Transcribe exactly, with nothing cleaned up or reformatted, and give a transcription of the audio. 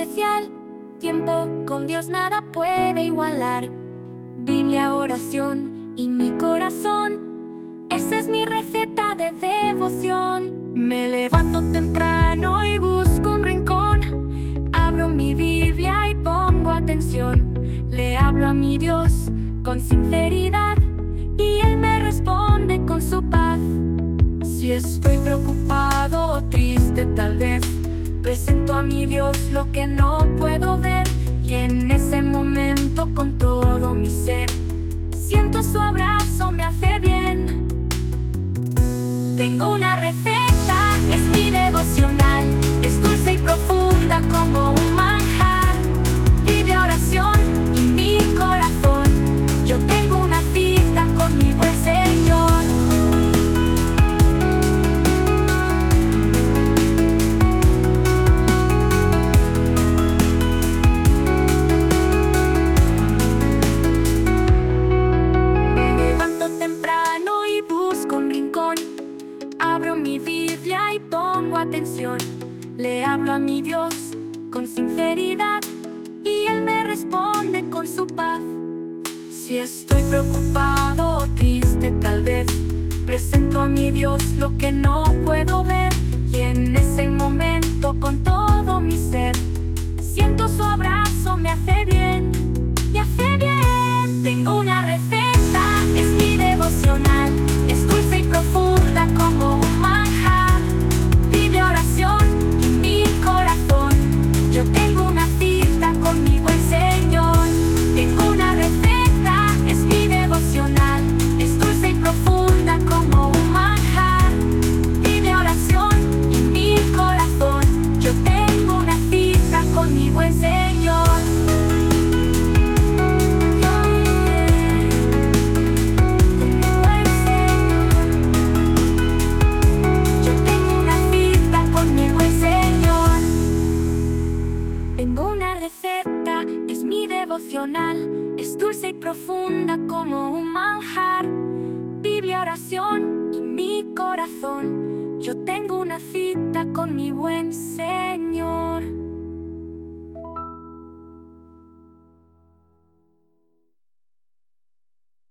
especial. Tiempo con Dios nada puede igualar. Biblia, oración y mi corazón, esa es mi receta de devoción. Me levanto temprano y busco un rincón, abro mi Biblia y pongo atención. Le hablo a mi Dios con sinceridad y Él me responde con su paz. Si estoy preocupado o triste tal vez, presento a mi Dios lo que no puedo ver. Y en ese momento con todo mi ser, siento su abrazo, me hace bien. Tengo una receta, es mi devocional. Es dulce y profunda como un manjar. Vive oración y mi corazón, yo tengo una cita con mi buen Señor. Abro mi Biblia y pongo atención. Le hablo a mi Dios con sinceridad y Él me responde con su paz. Si estoy preocupado o triste tal vez, presento a mi Dios lo que no puedo ver. Y en ese momento con todo mi ser, siento su abrazo, me hace bien, me hace bien. Tengo una receta, es mi devocional. Es dulce y profunda como un manjar. Vive oración y mi corazón, yo tengo una cita con mi buen Señor. Tengo una receta, es mi devocional. Es dulce y profunda como un manjar. Vive oración y mi corazón, yo tengo una cita con mi buen Señor. Es dulce y profunda como un manjar. Biblia, oración y mi corazón, yo tengo una cita con mi buen Señor.